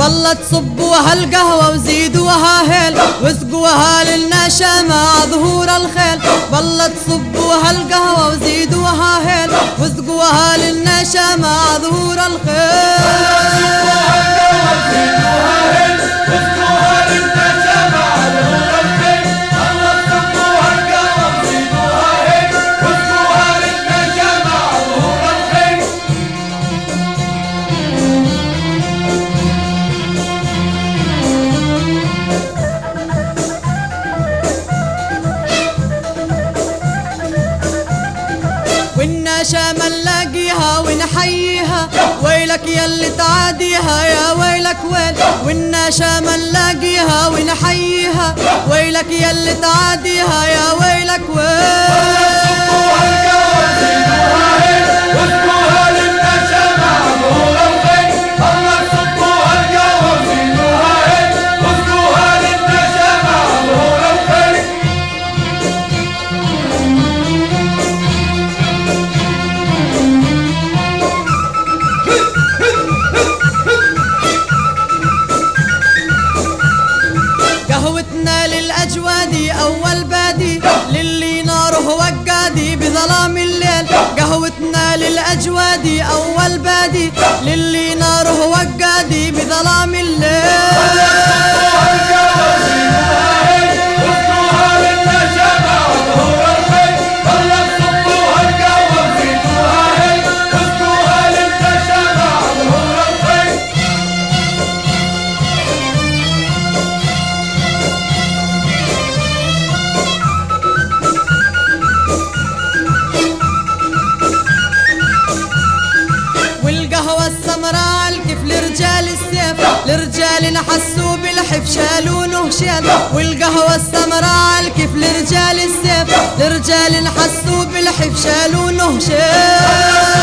ظلت صبوها القهوة وزيدوها هيل واسقوها للنشا مع ظهور الخيل. ظلت صبوها القهوة وزيدوها هيل واسقوها للنشا مع ظهور الخيل. والنشا ما نلاقيها ونحييها ويلك يلي تعاديها يا ويلك ويل. والنشا ما نلاقيها ونحييها ويلك يلي تعاديها يا ويلك ويل. قهوتنا للأجوادي أول بادي للي ناره وقادي بظلام الليل. قهوتنا للأجوادي أول بادي للي ناره وقادي بظلام الليل. والقهوة السمراء الكيف لرجال السيف لرجال حسوا بالحف شالونه شيل. والقهوة السمراء الكيف لرجال السيف لرجال حسوا بالحف شالونه شيل.